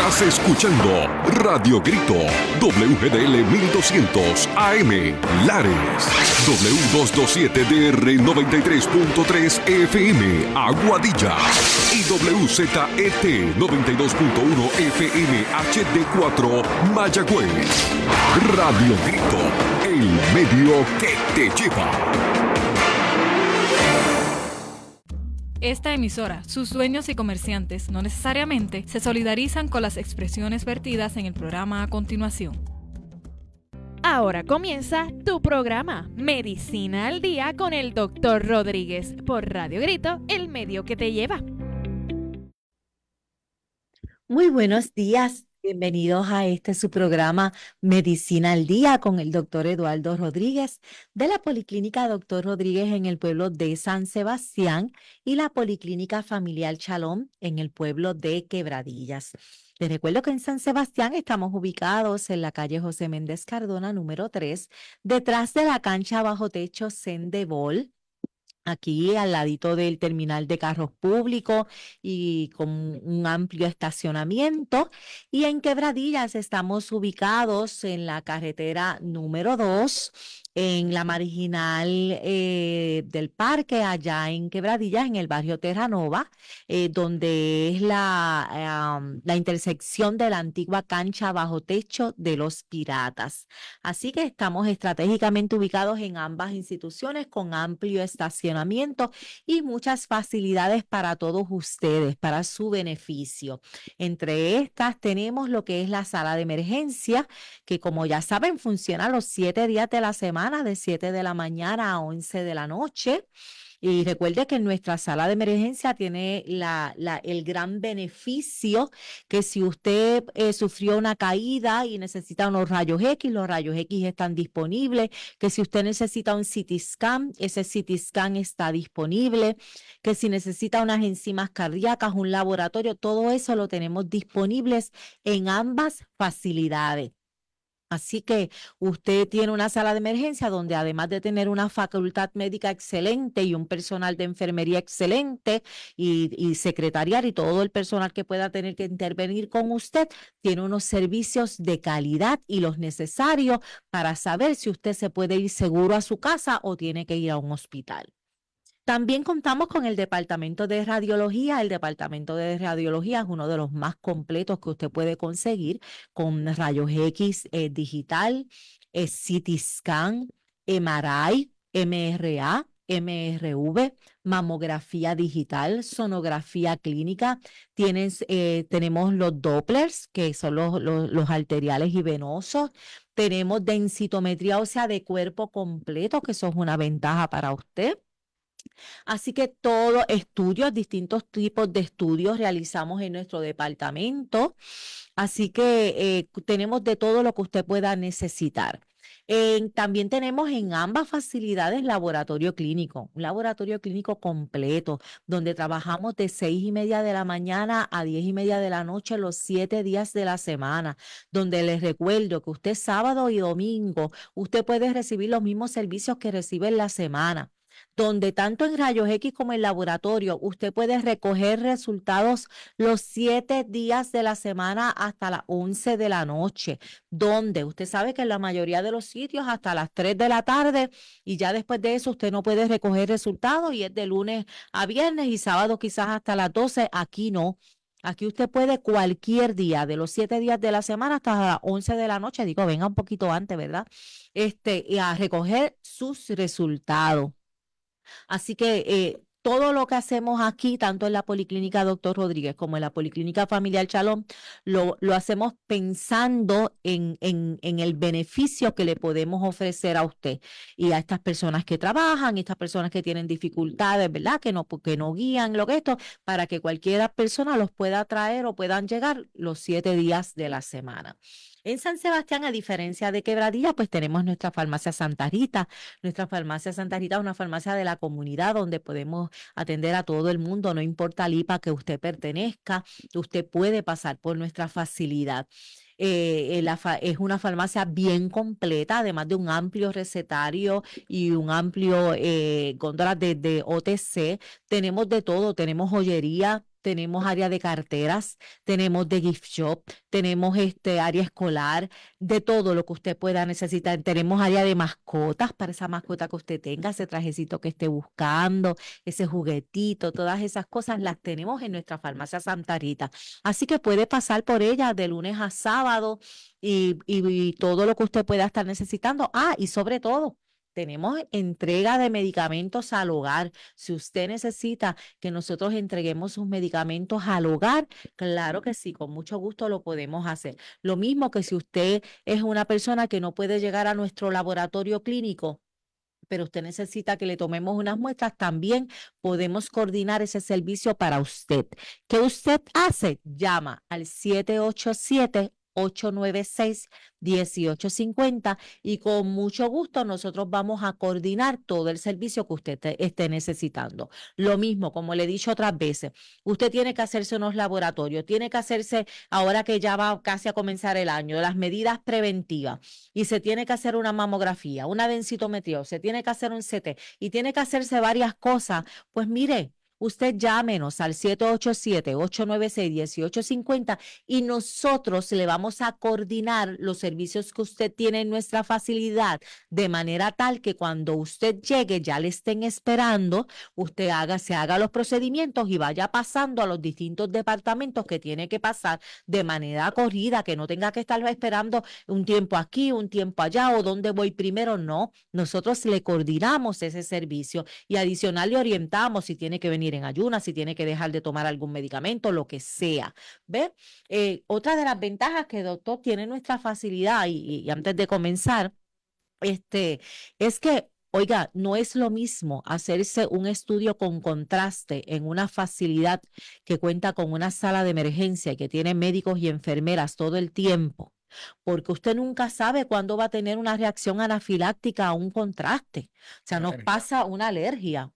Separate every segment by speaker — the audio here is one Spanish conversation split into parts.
Speaker 1: Estás escuchando Radio Grito, WGDL 1200 AM, Lares, W227DR 93.3 FM, Aguadilla, y WZET 92.1 FM HD4, Mayagüez. Radio Grito, el medio que te lleva.
Speaker 2: Esta emisora, sus dueños y comerciantes no necesariamente se solidarizan con las expresiones vertidas en el programa a continuación.
Speaker 3: Ahora comienza tu programa Medicina al Día con el Dr. Rodríguez por Radio Grito, el medio que te lleva.
Speaker 4: Muy buenos días. Bienvenidos a su programa Medicina al Día con el doctor Eduardo Rodríguez de la Policlínica Doctor Rodríguez en el pueblo de San Sebastián y la Policlínica Familiar Shalom en el pueblo de Quebradillas. Les recuerdo que en San Sebastián estamos ubicados en la calle José Méndez Cardona, número 3, detrás de la cancha bajo techo Sendebol, aquí al ladito del terminal de carros públicos y con un amplio estacionamiento. Y en Quebradillas estamos ubicados en la carretera número 2, en la marginal del parque, allá en Quebradillas, en el barrio Terranova, donde es la intersección de la antigua cancha bajo techo de los Piratas. Así que estamos estratégicamente ubicados en ambas instituciones con amplio estacionamiento y muchas facilidades para todos ustedes, para su beneficio. Entre estas tenemos lo que es la sala de emergencia, que como ya saben funciona los 7 días de la semana, de 7 de la mañana a 11 de la noche. Y recuerde que en nuestra sala de emergencia tiene el gran beneficio que si usted sufrió una caída y necesita unos rayos X, los rayos X están disponibles, que si usted necesita un CT scan, ese CT scan está disponible, que si necesita unas enzimas cardíacas, un laboratorio, todo eso lo tenemos disponibles en ambas facilidades. Así que usted tiene una sala de emergencia donde además de tener una facultad médica excelente y un personal de enfermería excelente y secretarial y todo el personal que pueda tener que intervenir con usted, tiene unos servicios de calidad y los necesarios para saber si usted se puede ir seguro a su casa o tiene que ir a un hospital. También contamos con el departamento de radiología. El departamento de radiología es uno de los más completos que usted puede conseguir con rayos X digital, CT scan, MRI, MRA, MRV, mamografía digital, sonografía clínica. Tenemos los Dopplers, que son los arteriales y venosos. Tenemos densitometría ósea de cuerpo completo, que eso es una ventaja para usted. Así que todos estudios, distintos tipos de estudios realizamos en nuestro departamento. Así que tenemos de todo lo que usted pueda necesitar. También tenemos en ambas facilidades laboratorio clínico, un laboratorio clínico completo, donde trabajamos de 6:30 de la mañana a 10:30 de la noche los 7 días de la semana, donde les recuerdo que usted sábado y domingo, usted puede recibir los mismos servicios que recibe en la semana, donde tanto en rayos X como en laboratorio usted puede recoger resultados los 7 días de la semana hasta las 11 de la noche, donde usted sabe que en la mayoría de los sitios hasta las 3 de la tarde y ya después de eso usted no puede recoger resultados y es de lunes a viernes y sábado quizás hasta las 12, aquí no. Aquí usted puede cualquier día de los 7 días de la semana hasta las 11 de la noche, digo, venga un poquito antes, ¿verdad? Y a recoger sus resultados. Así que todo lo que hacemos aquí, tanto en la Policlínica Doctor Rodríguez como en la Policlínica Familiar Shalom, lo hacemos pensando en el beneficio que le podemos ofrecer a usted y a estas personas que trabajan, estas personas que tienen dificultades, ¿verdad? Que no guían lo que esto, para que cualquier persona los pueda traer o puedan llegar los 7 días de la semana. En San Sebastián, a diferencia de Quebradilla, pues tenemos nuestra farmacia Santa Rita. Nuestra farmacia Santa Rita es una farmacia de la comunidad donde podemos atender a todo el mundo, no importa al IPA que usted pertenezca, usted puede pasar por nuestra facilidad. Es una farmacia bien completa, además de un amplio recetario y un amplio góndola de OTC. Tenemos de todo, tenemos joyería, tenemos área de carteras, tenemos de gift shop, tenemos área escolar, de todo lo que usted pueda necesitar. Tenemos área de mascotas para esa mascota que usted tenga, ese trajecito que esté buscando, ese juguetito, todas esas cosas las tenemos en nuestra farmacia Santa Rita. Así que puede pasar por ella de lunes a sábado y todo lo que usted pueda estar necesitando. Y sobre todo, tenemos entrega de medicamentos al hogar. Si usted necesita que nosotros entreguemos sus medicamentos al hogar, claro que sí, con mucho gusto lo podemos hacer. Lo mismo que si usted es una persona que no puede llegar a nuestro laboratorio clínico, pero usted necesita que le tomemos unas muestras, también podemos coordinar ese servicio para usted. ¿Qué usted hace? Llama al 787-896-1850 y con mucho gusto nosotros vamos a coordinar todo el servicio que usted esté necesitando. Lo mismo, como le he dicho otras veces, usted tiene que hacerse unos laboratorios, tiene que hacerse, ahora que ya va casi a comenzar el año, las medidas preventivas y se tiene que hacer una mamografía, una densitometría, se tiene que hacer un CT y tiene que hacerse varias cosas, pues mire, usted llámenos al 787-896-1850 y nosotros le vamos a coordinar los servicios que usted tiene en nuestra facilidad de manera tal que cuando usted llegue ya le estén esperando, usted se haga los procedimientos y vaya pasando a los distintos departamentos que tiene que pasar de manera corrida, que no tenga que estar esperando un tiempo aquí, un tiempo allá o dónde voy primero. No, nosotros le coordinamos ese servicio y adicional le orientamos si tiene que venir en ayunas, si tiene que dejar de tomar algún medicamento, lo que sea. ¿Ve? Otra de las ventajas que, doctor, tiene nuestra facilidad y antes de comenzar, es que, oiga, no es lo mismo hacerse un estudio con contraste en una facilidad que cuenta con una sala de emergencia y que tiene médicos y enfermeras todo el tiempo, porque usted nunca sabe cuándo va a tener una reacción anafiláctica a un contraste. O sea, nos pasa una alergia.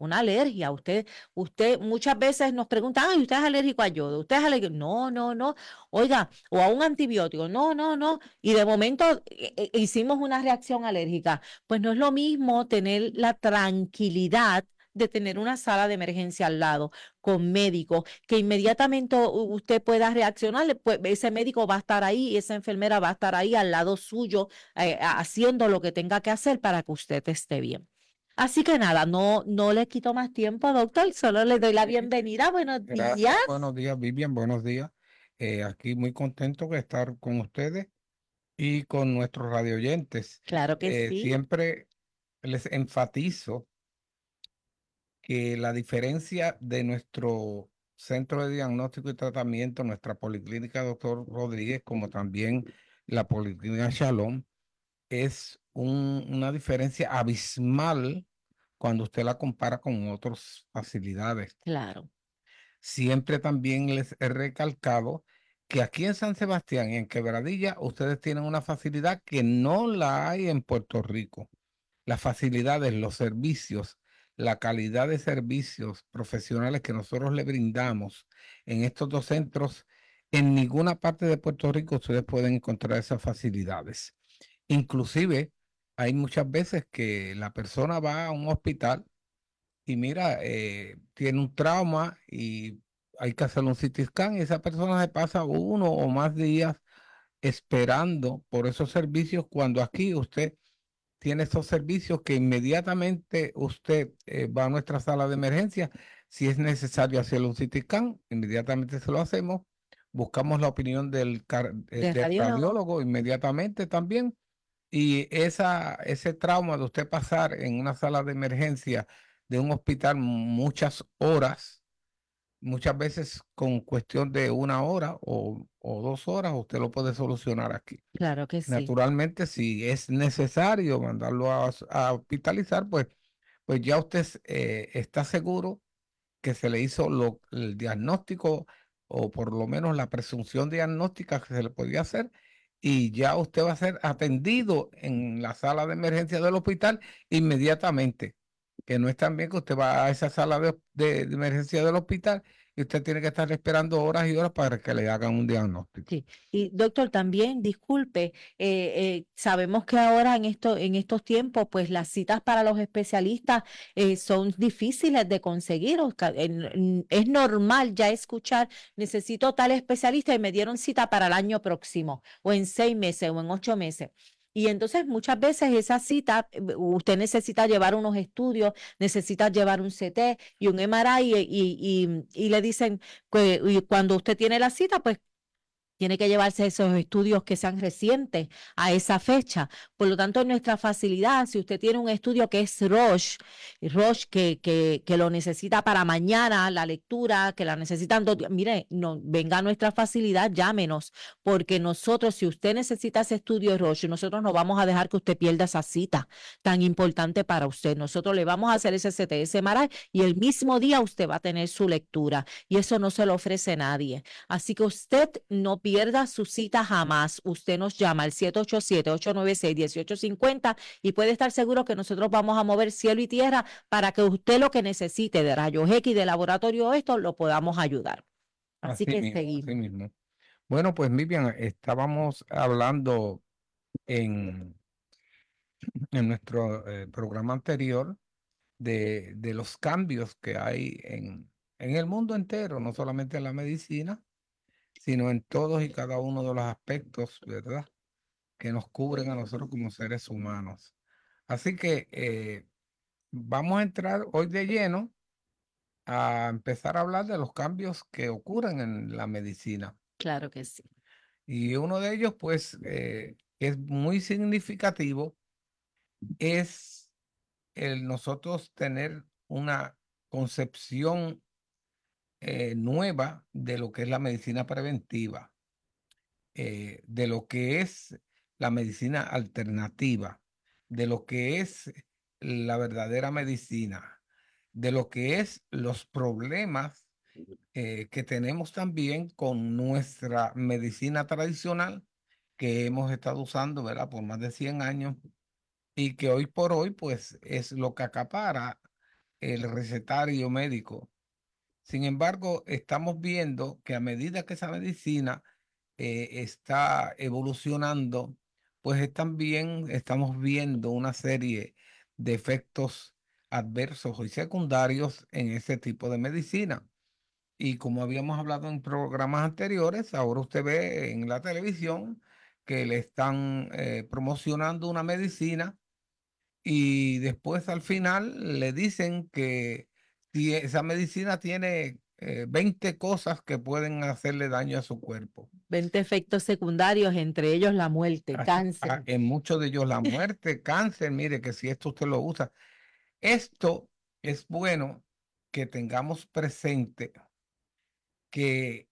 Speaker 4: Usted muchas veces nos pregunta, ¿usted es alérgico a yodo? ¿Usted es alérgico? No, no, no. Oiga, o a un antibiótico. No, no, no. Y de momento hicimos una reacción alérgica. Pues no es lo mismo tener la tranquilidad de tener una sala de emergencia al lado con médicos, que inmediatamente usted pueda reaccionar, pues ese médico va a estar ahí, esa enfermera va a estar ahí al lado suyo, haciendo lo que tenga que hacer para que usted esté bien. Así que nada, no le quito más tiempo, doctor, solo le doy la bienvenida. Buenos días.
Speaker 5: Buenos días, Vivian, buenos días. Aquí muy contento de estar con ustedes y con nuestros radioyentes.
Speaker 4: Claro que sí.
Speaker 5: Siempre les enfatizo que la diferencia de nuestro centro de diagnóstico y tratamiento, nuestra policlínica Dr. Rodríguez, como también la policlínica Shalom, es una diferencia abismal cuando usted la compara con otras facilidades.
Speaker 4: Claro.
Speaker 5: Siempre también les he recalcado que aquí en San Sebastián y en Quebradilla ustedes tienen una facilidad que no la hay en Puerto Rico. Las facilidades, los servicios, la calidad de servicios profesionales que nosotros le brindamos en estos dos centros, en ninguna parte de Puerto Rico ustedes pueden encontrar esas facilidades. Inclusive, hay muchas veces que la persona va a un hospital y mira, tiene un trauma y hay que hacerle un CT scan y esa persona se pasa 1 o más días esperando por esos servicios, cuando aquí usted tiene esos servicios que inmediatamente usted va a nuestra sala de emergencia. Si es necesario hacerle un CT scan, inmediatamente se lo hacemos. Buscamos la opinión del radiólogo inmediatamente también. Y ese trauma de usted pasar en una sala de emergencia de un hospital muchas horas, muchas veces con cuestión de 1 hora o 2 horas, usted lo puede solucionar aquí.
Speaker 4: Claro que sí.
Speaker 5: Naturalmente, si es necesario mandarlo a hospitalizar, pues ya usted está seguro que se le hizo el diagnóstico o por lo menos la presunción diagnóstica que se le podía hacer, y ya usted va a ser atendido en la sala de emergencia del hospital inmediatamente. Que no es tan bien que usted va a esa sala de emergencia del hospital y usted tiene que estar esperando horas y horas para que le hagan un diagnóstico.
Speaker 4: Sí. Y doctor, también, disculpe, sabemos que ahora en estos tiempos, pues las citas para los especialistas son difíciles de conseguir. Es normal ya escuchar, necesito tal especialista y me dieron cita para el año próximo, o en 6 meses, o en 8 meses. Y entonces muchas veces esa cita, usted necesita llevar unos estudios, necesita llevar un CT y un MRI y le dicen que y cuando usted tiene la cita, pues tiene que llevarse esos estudios que sean recientes a esa fecha. Por lo tanto, nuestra facilidad, si usted tiene un estudio que es Roche que lo necesita para mañana, la lectura, que la necesitan 2 días, mire, no, venga a nuestra facilidad, llámenos, porque nosotros, si usted necesita ese estudio Roche, nosotros no vamos a dejar que usted pierda esa cita tan importante para usted. Nosotros le vamos a hacer ese CT, ese MRI, y el mismo día usted va a tener su lectura, y eso no se lo ofrece nadie. Así que usted no pierda su cita jamás. Usted nos llama al 787-896-1850 y puede estar seguro que nosotros vamos a mover cielo y tierra para que usted lo que necesite de rayos X, de laboratorio, esto, lo podamos ayudar. Así que seguimos.
Speaker 5: Así mismo. Bueno, pues Vivian, estábamos hablando en nuestro programa anterior de los cambios que hay en el mundo entero, no solamente en la medicina, sino en todos y cada uno de los aspectos, ¿verdad?, que nos cubren a nosotros como seres humanos. Así que vamos a entrar hoy de lleno a empezar a hablar de los cambios que ocurren en la medicina.
Speaker 4: Claro que sí.
Speaker 5: Y uno de ellos, pues, es muy significativo, es el nosotros tener una concepción nueva de lo que es la medicina preventiva, de lo que es la medicina alternativa, de lo que es la verdadera medicina, de lo que es los problemas que tenemos también con nuestra medicina tradicional que hemos estado usando, ¿verdad?, por más de 100 años y que hoy por hoy, pues, es lo que acapara el recetario médico. Sin embargo, estamos viendo que a medida que esa medicina está evolucionando, pues también estamos viendo una serie de efectos adversos y secundarios en ese tipo de medicina. Y como habíamos hablado en programas anteriores, ahora usted ve en la televisión que le están promocionando una medicina y después al final le dicen que si esa medicina tiene 20 cosas que pueden hacerle daño a su cuerpo.
Speaker 4: 20 efectos secundarios, entre ellos la muerte, cáncer.
Speaker 5: En muchos de ellos la muerte, cáncer, mire que si esto usted lo usa. Esto es bueno que tengamos presente que,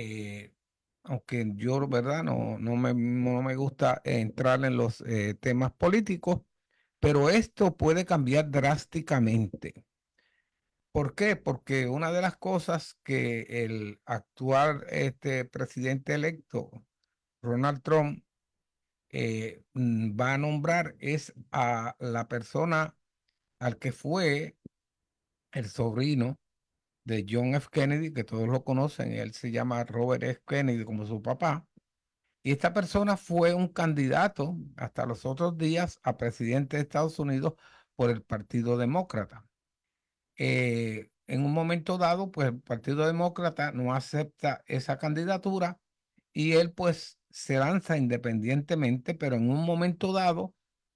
Speaker 5: aunque yo, ¿verdad?, no me gusta entrar en los temas políticos, pero esto puede cambiar drásticamente. ¿Por qué? Porque una de las cosas que el actual presidente electo, Donald Trump, va a nombrar es a la persona al que fue el sobrino de John F. Kennedy, que todos lo conocen, él se llama Robert F. Kennedy como su papá, y esta persona fue un candidato hasta los otros días a presidente de Estados Unidos por el Partido Demócrata. En un momento dado, pues el Partido Demócrata no acepta esa candidatura y él pues se lanza independientemente, pero en un momento dado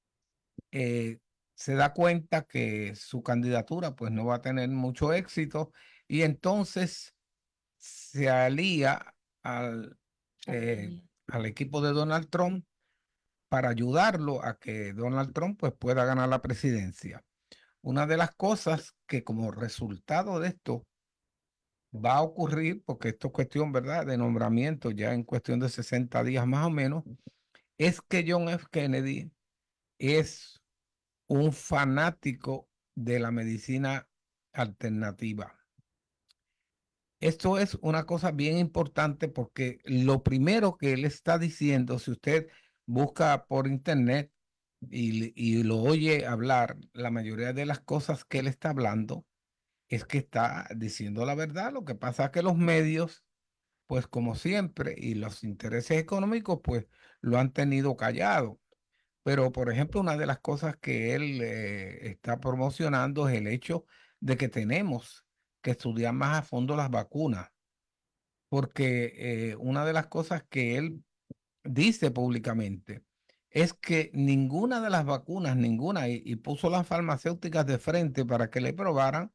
Speaker 5: se da cuenta que su candidatura pues no va a tener mucho éxito y entonces se alía al equipo de Donald Trump para ayudarlo a que Donald Trump pues pueda ganar la presidencia. Una de las cosas que como resultado de esto va a ocurrir, porque esto es cuestión, ¿verdad?, de nombramiento ya en cuestión de 60 días más o menos, es que John F. Kennedy es un fanático de la medicina alternativa. Esto es una cosa bien importante porque lo primero que él está diciendo, si usted busca por internet y lo oye hablar, la mayoría de las cosas que él está hablando es que está diciendo la verdad. Lo que pasa es que los medios, pues como siempre, y los intereses económicos, pues lo han tenido callado. Pero, por ejemplo, una de las cosas que él está promocionando es el hecho de que tenemos que estudiar más a fondo las vacunas, porque una de las cosas que él dice públicamente es que ninguna de las vacunas, ninguna, y puso las farmacéuticas de frente para que le probaran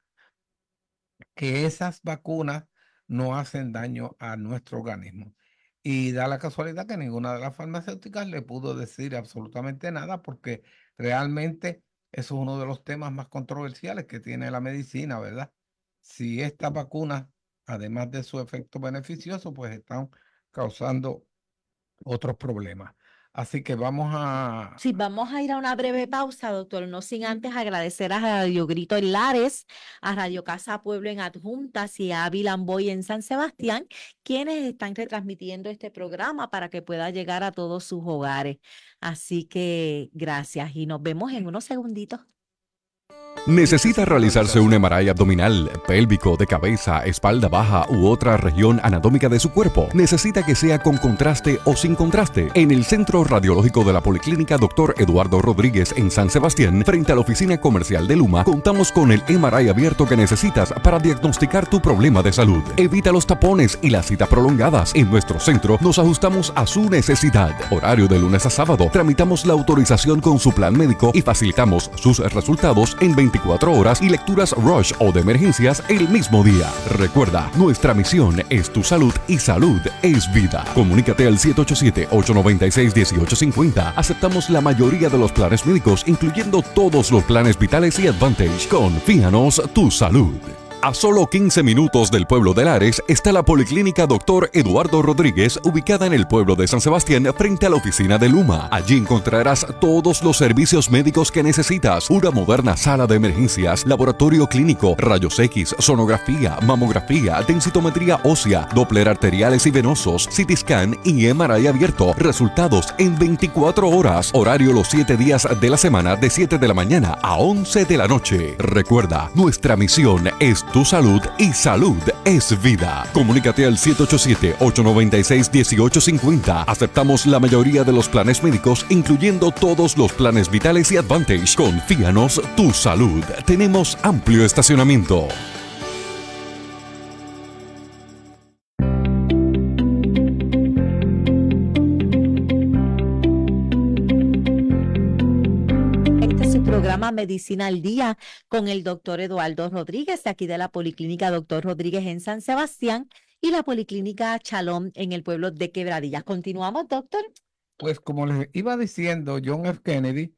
Speaker 5: que esas vacunas no hacen daño a nuestro organismo. Y da la casualidad que ninguna de las farmacéuticas le pudo decir absolutamente nada porque realmente eso es uno de los temas más controversiales que tiene la medicina, ¿verdad? Si estas vacunas, además de su efecto beneficioso, pues están causando otros problemas. Así que vamos a...
Speaker 4: Sí, vamos a ir a una breve pausa, doctor, no sin antes agradecer a Radio Grito en Lares, a Radio Casa Pueblo en Adjuntas y a Ávila Amboy en San Sebastián, quienes están retransmitiendo este programa para que pueda llegar a todos sus hogares. Así que gracias y nos vemos en unos segunditos.
Speaker 1: ¿Necesita realizarse un MRI abdominal, pélvico, de cabeza, espalda baja u otra región anatómica de su cuerpo? ¿Necesita que sea con contraste o sin contraste? En el Centro Radiológico de la Policlínica Dr. Eduardo Rodríguez en San Sebastián, frente a la oficina comercial de Luma, contamos con el MRI abierto que necesitas para diagnosticar tu problema de salud. Evita los tapones y las citas prolongadas. En nuestro centro nos ajustamos a su necesidad. Horario de lunes a sábado. Tramitamos la autorización con su plan médico y facilitamos sus resultados en 24 horas y lecturas rush o de emergencias el mismo día. Recuerda, nuestra misión es tu salud y salud es vida. Comunícate al 787-896-1850. Aceptamos la mayoría de los planes médicos, incluyendo todos los planes vitales y Advantage. Confíanos tu salud. A solo 15 minutos del pueblo de Lares está la Policlínica Dr. Eduardo Rodríguez, ubicada en el pueblo de San Sebastián, frente a la oficina de Luma. Allí encontrarás todos los servicios médicos que necesitas: una moderna sala de emergencias, laboratorio clínico, rayos X, sonografía, mamografía, densitometría ósea, Doppler arteriales y venosos, CT scan y MRI abierto. Resultados en 24 horas. Horario los 7 días de la semana, de 7 de la mañana a 11 de la noche. Recuerda, nuestra misión es tu salud y salud es vida. Comunícate al 787-896-1850. Aceptamos la mayoría de los planes médicos, incluyendo todos los planes vitales y Advantage. Confíanos tu salud. Tenemos amplio estacionamiento.
Speaker 4: Programa Medicina al Día con el doctor Eduardo Rodríguez, de aquí de la Policlínica Doctor Rodríguez en San Sebastián y la Policlínica Chalón en el pueblo de Quebradillas. Continuamos, doctor.
Speaker 5: Pues como les iba diciendo, John F. Kennedy,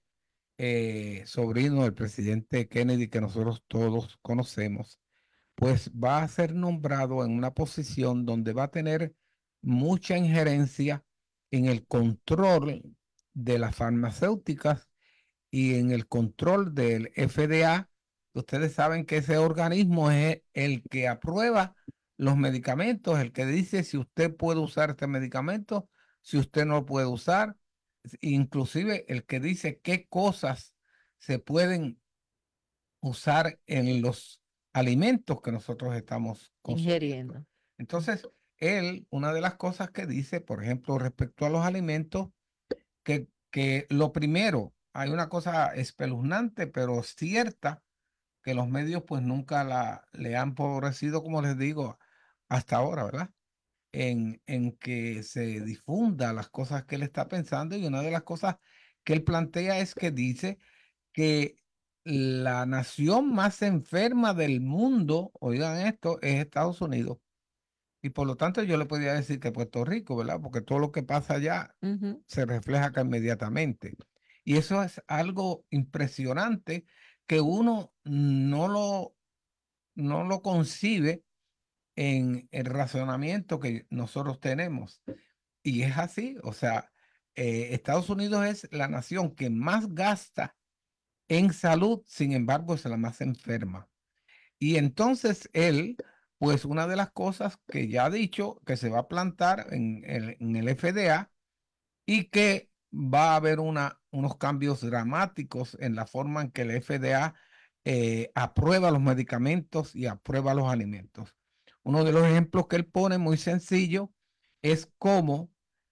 Speaker 5: sobrino del presidente Kennedy que nosotros todos conocemos, pues va a ser nombrado en una posición donde va a tener mucha injerencia en el control de las farmacéuticas y en el control del FDA. Ustedes saben que ese organismo es el que aprueba los medicamentos, el que dice si usted puede usar este medicamento, si usted no lo puede usar, inclusive el que dice qué cosas se pueden usar en los alimentos que nosotros estamos
Speaker 4: ingiriendo.
Speaker 5: Entonces, una de las cosas que dice, por ejemplo, respecto a los alimentos, que lo primero, hay una cosa espeluznante, pero cierta, que los medios pues nunca le han favorecido, como les digo, hasta ahora, ¿verdad? En que se difunda las cosas que él está pensando, y una de las cosas que él plantea es que dice que la nación más enferma del mundo, oigan esto, es Estados Unidos. Y por lo tanto yo le podría decir que Puerto Rico, ¿verdad? Porque todo lo que pasa allá se refleja acá inmediatamente. Y eso es algo impresionante que uno no lo concibe en el razonamiento que nosotros tenemos. Y es así, o sea, Estados Unidos es la nación que más gasta en salud, sin embargo es la más enferma. Y entonces él, pues una de las cosas que ya ha dicho, que se va a plantar en el FDA y que va a haber unos cambios dramáticos en la forma en que el FDA aprueba los medicamentos y aprueba los alimentos. Uno de los ejemplos que él pone muy sencillo es cómo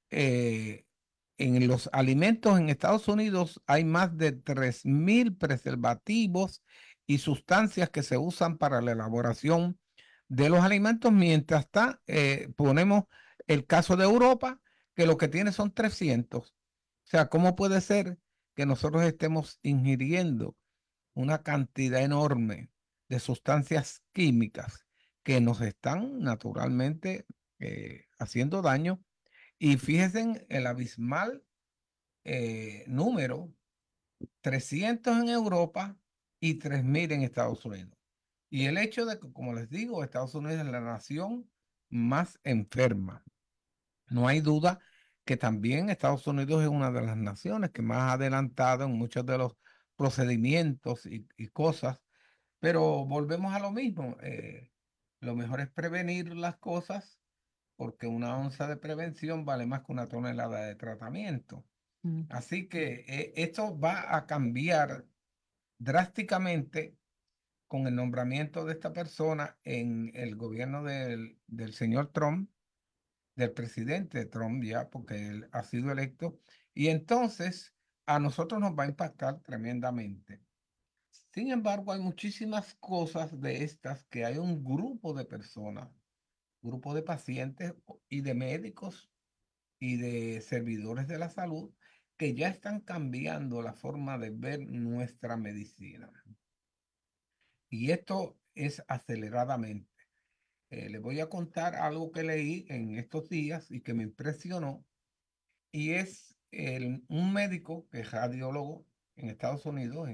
Speaker 5: en los alimentos en Estados Unidos hay más de 3.000 preservativos y sustancias que se usan para la elaboración de los alimentos, mientras ponemos el caso de Europa, que lo que tiene son 300. O sea, ¿cómo puede ser que nosotros estemos ingiriendo una cantidad enorme de sustancias químicas que nos están naturalmente haciendo daño? Y fíjense en el abismal número, 300 en Europa y 3.000 en Estados Unidos. Y el hecho de que, como les digo, Estados Unidos es la nación más enferma. No hay duda que también Estados Unidos es una de las naciones que más ha adelantado en muchos de los procedimientos y cosas, pero volvemos a lo mismo. Lo mejor es prevenir las cosas, porque una onza de prevención vale más que una tonelada de tratamiento. Así que esto va a cambiar drásticamente con el nombramiento de esta persona en el gobierno del señor Trump, del presidente Trump ya, porque él ha sido electo, y entonces a nosotros nos va a impactar tremendamente. Sin embargo, hay muchísimas cosas de estas que hay un grupo de personas, grupo de pacientes y de médicos y de servidores de la salud que ya están cambiando la forma de ver nuestra medicina. Y esto es aceleradamente. Les voy a contar algo que leí en estos días y que me impresionó, y es un médico que es radiólogo en Estados Unidos,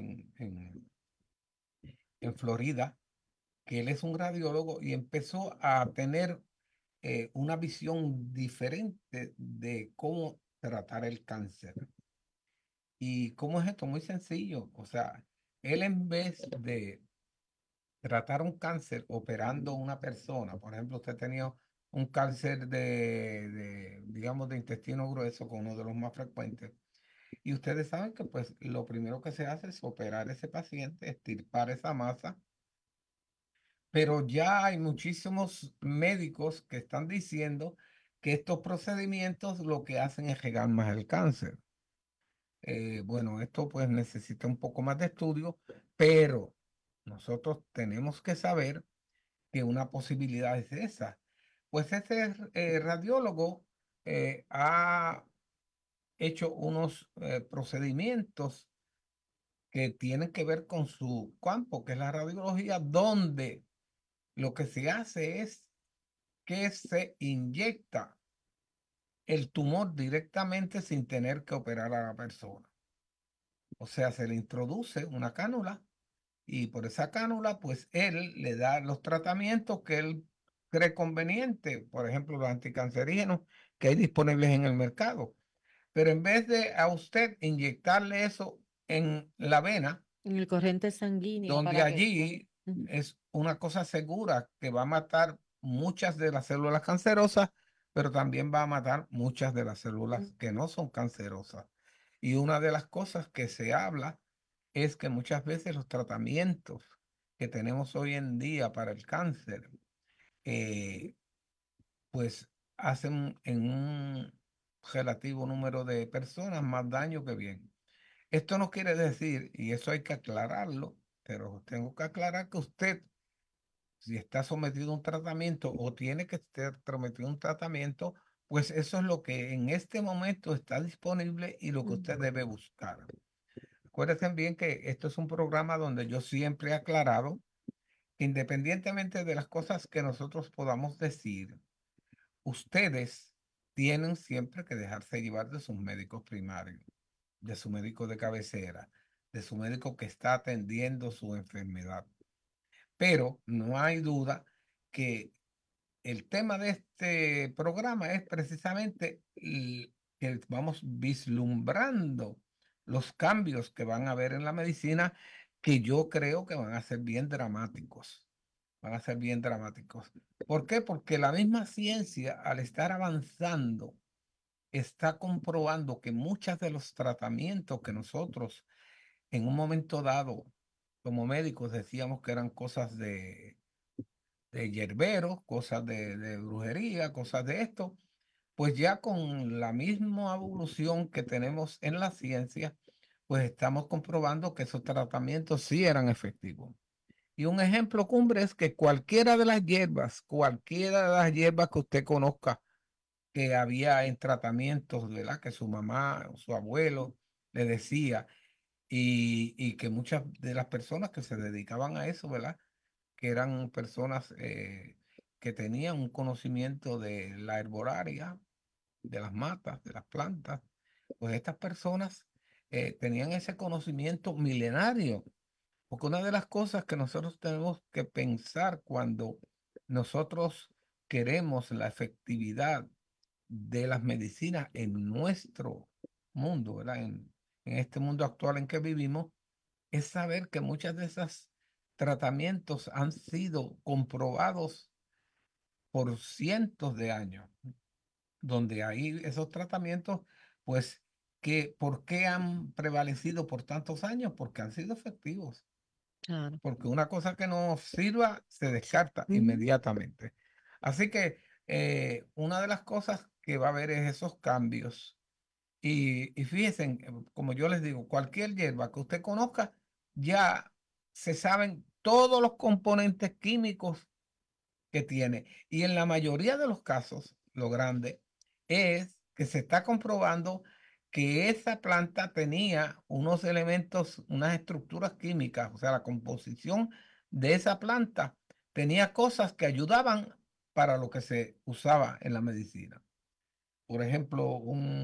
Speaker 5: en Florida, que él es un radiólogo y empezó a tener una visión diferente de cómo tratar el cáncer. ¿Y cómo es esto? Muy sencillo. O sea, él en vez de tratar un cáncer operando una persona, por ejemplo, usted tenía un cáncer digamos, de intestino grueso, con uno de los más frecuentes, y ustedes saben que pues lo primero que se hace es operar ese paciente, extirpar esa masa, pero ya hay muchísimos médicos que están diciendo que estos procedimientos lo que hacen es regar más el cáncer. Bueno, esto pues necesita un poco más de estudio, pero nosotros tenemos que saber que una posibilidad es esa. Pues este radiólogo ha hecho unos procedimientos que tienen que ver con su campo, que es la radiología, donde lo que se hace es que se inyecta el tumor directamente sin tener que operar a la persona. O sea, se le introduce una cánula y por esa cánula, pues él le da los tratamientos que él cree conveniente, por ejemplo, los anticancerígenos que hay disponibles en el mercado. Pero en vez de a usted inyectarle eso en la vena,
Speaker 4: En el corriente sanguíneo
Speaker 5: donde
Speaker 4: para que...
Speaker 5: allí
Speaker 4: Ujú.
Speaker 5: es una cosa segura que va a matar muchas de las células cancerosas, pero también va a matar muchas de las células que no son cancerosas. Y una de las cosas que se habla es que muchas veces los tratamientos que tenemos hoy en día para el cáncer, eh, pues hacen en un relativo número de personas más daño que bien. Esto no quiere decir, y eso hay que aclararlo, pero tengo que aclarar que usted, si está sometido a un tratamiento o tiene que estar sometido a un tratamiento, pues eso es lo que en este momento está disponible y lo que usted debe buscar. Acuérdense bien que esto es un programa donde yo siempre he aclarado que independientemente de las cosas que nosotros podamos decir, ustedes tienen siempre que dejarse llevar de sus médicos primarios, de su médico de cabecera, de su médico que está atendiendo su enfermedad. Pero no hay duda que el tema de este programa es precisamente que vamos vislumbrando los cambios que van a haber en la medicina, que yo creo que van a ser bien dramáticos. Van a ser bien dramáticos. ¿Por qué? Porque la misma ciencia, al estar avanzando, está comprobando que muchos de los tratamientos que nosotros en un momento dado como médicos decíamos que eran cosas de hierberos, cosas de brujería, cosas de esto, pues ya con la misma evolución que tenemos en la ciencia, pues estamos comprobando que esos tratamientos sí eran efectivos. Y un ejemplo cumbre es que cualquiera de las hierbas que usted conozca que había en tratamientos, ¿verdad? Que su mamá o su abuelo le decía, y que muchas de las personas que se dedicaban a eso, ¿verdad? Que eran personas que tenían un conocimiento de la herbolaria, de las matas, de las plantas, pues estas personas tenían ese conocimiento milenario. Porque una de las cosas que nosotros tenemos que pensar cuando nosotros queremos la efectividad de las medicinas en nuestro mundo, ¿verdad? En este mundo actual en que vivimos, es saber que muchas de esas tratamientos han sido comprobados por cientos de años, donde hay esos tratamientos, pues, ¿por qué han prevalecido por tantos años? Porque han sido efectivos.
Speaker 4: Claro.
Speaker 5: Porque una cosa que no sirva se descarta
Speaker 4: Ujú.
Speaker 5: inmediatamente. Así que una de las cosas que va a haber es esos cambios. Y fíjense, como yo les digo, cualquier hierba que usted conozca, ya se saben todos los componentes químicos que tiene. Y en la mayoría de los casos, lo grande es que se está comprobando que esa planta tenía unos elementos, unas estructuras químicas, o sea, la composición de esa planta tenía cosas que ayudaban para lo que se usaba en la medicina. Por ejemplo,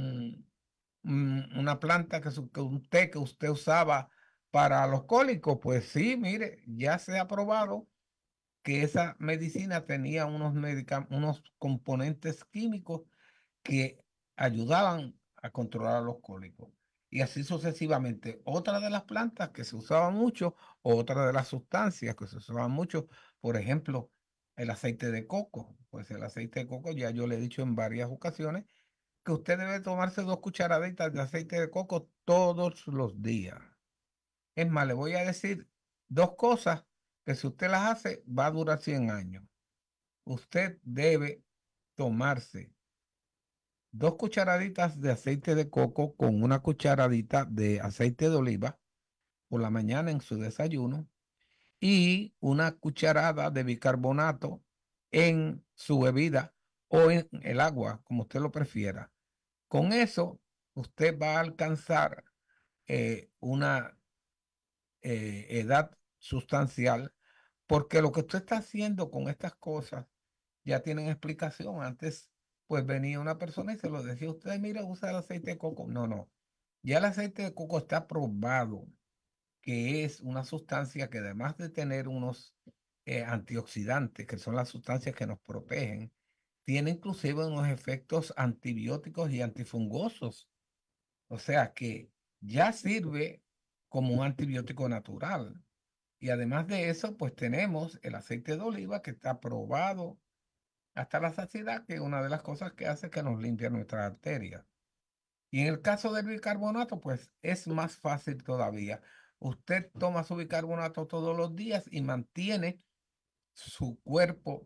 Speaker 5: una planta que un té que usted usaba para los cólicos, pues sí, mire, ya se ha probado que esa medicina tenía unos componentes químicos que ayudaban a controlar los cólicos. Y así sucesivamente. Otra de las plantas que se usaba mucho, otra de las sustancias que se usaban mucho, por ejemplo, el aceite de coco. Pues el aceite de coco, ya yo le he dicho en varias ocasiones, que usted debe tomarse 2 cucharaditas de aceite de coco todos los días. Es más, le voy a decir 2 cosas que si usted las hace va a durar 100 años. Usted debe tomarse 2 cucharaditas de aceite de coco con una cucharadita de aceite de oliva por la mañana en su desayuno y una cucharada de bicarbonato en su bebida o en el agua, como usted lo prefiera. Con eso, usted va a alcanzar una edad sustancial, porque lo que usted está haciendo con estas cosas ya tienen explicación. Antes, pues venía una persona y se lo decía, usted mira, usa el aceite de coco. No, no. Ya el aceite de coco está probado que es una sustancia que además de tener unos antioxidantes, que son las sustancias que nos protegen, tiene inclusive unos efectos antibióticos y antifungosos. O sea que ya sirve como un antibiótico natural. Y además de eso, pues tenemos el aceite de oliva que está probado hasta la saciedad, que es una de las cosas que hace que nos limpia nuestras arterias. Y en el caso del bicarbonato, pues es más fácil todavía. Usted toma su bicarbonato todos los días y mantiene su cuerpo,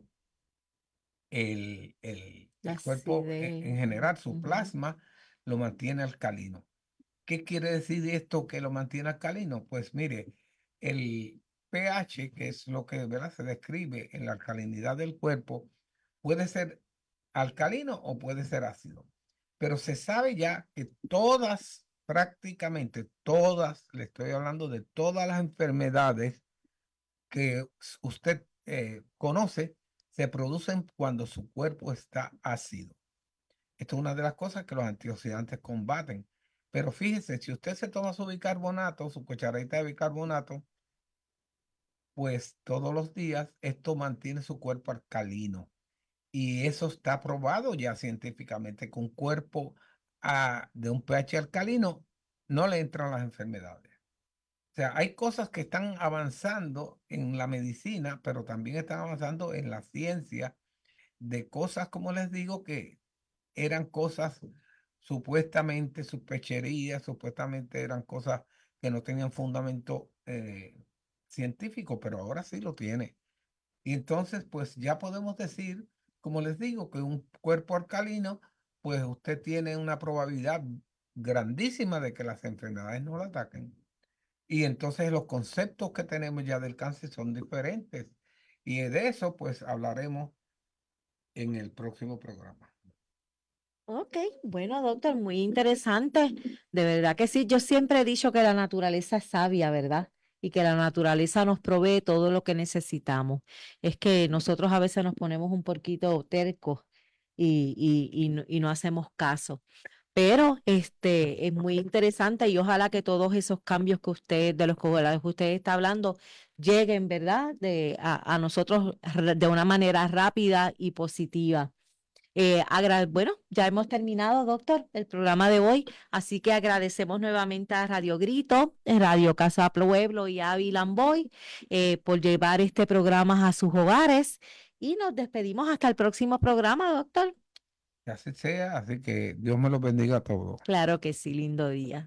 Speaker 4: La
Speaker 5: el cuerpo
Speaker 4: acidez.
Speaker 5: en general, su
Speaker 4: Ujú.
Speaker 5: plasma, lo mantiene alcalino. ¿Qué quiere decir esto que lo mantiene alcalino? Pues mire, el pH, que es lo que, ¿verdad?, se describe en la alcalinidad del cuerpo, puede ser alcalino o puede ser ácido. Pero se sabe ya que todas, prácticamente todas, le estoy hablando de todas las enfermedades que usted conoce, se producen cuando su cuerpo está ácido. Esto es una de las cosas que los antioxidantes combaten. Pero fíjese, si usted se toma su bicarbonato, su cucharadita de bicarbonato, pues todos los días esto mantiene su cuerpo alcalino. Y eso está probado ya científicamente, que un cuerpo de un pH alcalino no le entran las enfermedades. O sea, hay cosas que están avanzando en la medicina, pero también están avanzando en la ciencia de cosas, como les digo, que eran cosas supuestamente sus pecherías, supuestamente eran cosas que no tenían fundamento científico, pero ahora sí lo tiene. Y entonces, pues ya podemos decir, como les digo, que un cuerpo alcalino, pues usted tiene una probabilidad grandísima de que las enfermedades no lo ataquen. Y entonces los conceptos que tenemos ya del cáncer son diferentes. Y de eso, pues hablaremos en el próximo programa.
Speaker 4: Ok, bueno, doctor, muy interesante. De verdad que sí. Yo siempre he dicho que la naturaleza es sabia, ¿verdad? Y que la naturaleza nos provee todo lo que necesitamos. Es que nosotros a veces nos ponemos un poquito tercos y no hacemos caso. Pero es muy interesante y ojalá que todos esos cambios de los que usted está hablando lleguen, ¿verdad? A nosotros de una manera rápida y positiva. Bueno, ya hemos terminado, doctor, el programa de hoy, así que agradecemos nuevamente a Radio Grito, Radio Casa Pueblo y a Vilamboy por llevar este programa a sus hogares y nos despedimos hasta el próximo programa, doctor.
Speaker 5: Que así sea, así que Dios me los bendiga a todos.
Speaker 4: Claro que sí, lindo día.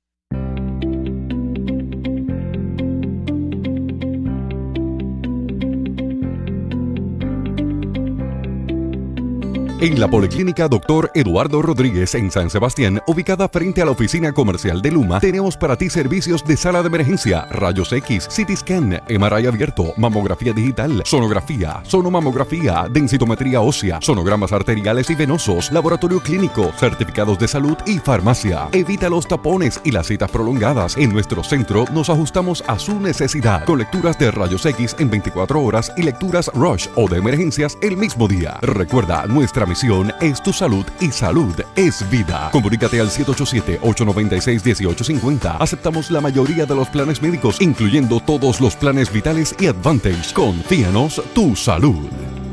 Speaker 1: En la Policlínica Dr. Eduardo Rodríguez en San Sebastián, ubicada frente a la oficina comercial de Luma, tenemos para ti servicios de sala de emergencia, rayos X, CT scan, MRI abierto, mamografía digital, sonografía, sonomamografía, densitometría ósea, sonogramas arteriales y venosos, laboratorio clínico, certificados de salud y farmacia. Evita los tapones y las citas prolongadas. En nuestro centro nos ajustamos a su necesidad, con lecturas de rayos X en 24 horas y lecturas Rush o de emergencias el mismo día. Recuerda, nuestra misión es tu salud y salud es vida. Comunícate al 787-896-1850. Aceptamos la mayoría de los planes médicos, incluyendo todos los planes vitales y Advantage. Confíanos tu salud.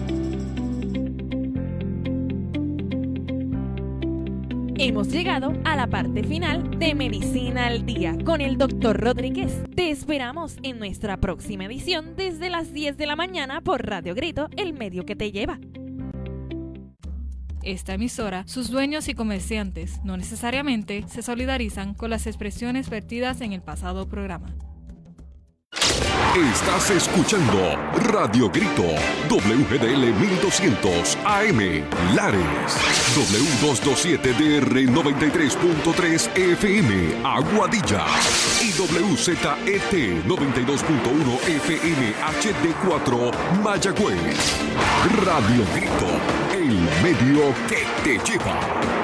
Speaker 3: Hemos llegado a la parte final de Medicina al Día con el Dr. Rodríguez. Te esperamos en nuestra próxima edición desde las 10 de la mañana por Radio Grito, el medio que te lleva.
Speaker 2: Esta emisora, sus dueños y comerciantes no necesariamente se solidarizan con las expresiones vertidas en el pasado programa.
Speaker 1: Estás escuchando Radio Grito, WGDL 1200 AM, Lares, W227DR 93.3 FM, Aguadilla, y WZET 92.1 FM HD4, Mayagüez. Radio Grito, el medio que te lleva.